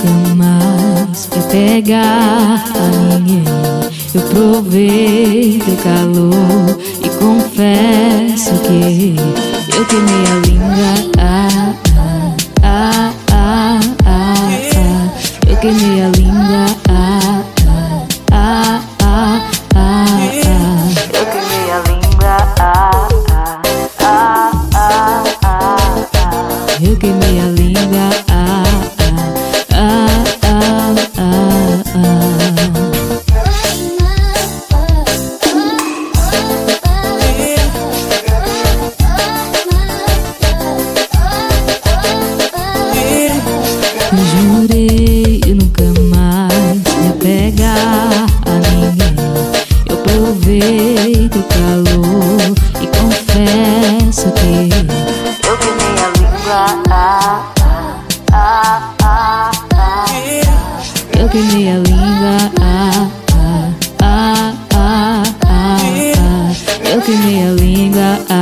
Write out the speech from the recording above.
nunca mais quer pegar a ninguém. Eu provei teu calor e confesso que eu queimei a língua. Eu queimei a língua. Eu queimei a língua. Eu queimei a língua. Jurei nunca mais me apegar a ninguém. Eu provei teu calor e confesso que eu queimei a língua. Eu queimei a língua. Eu queimei a língua.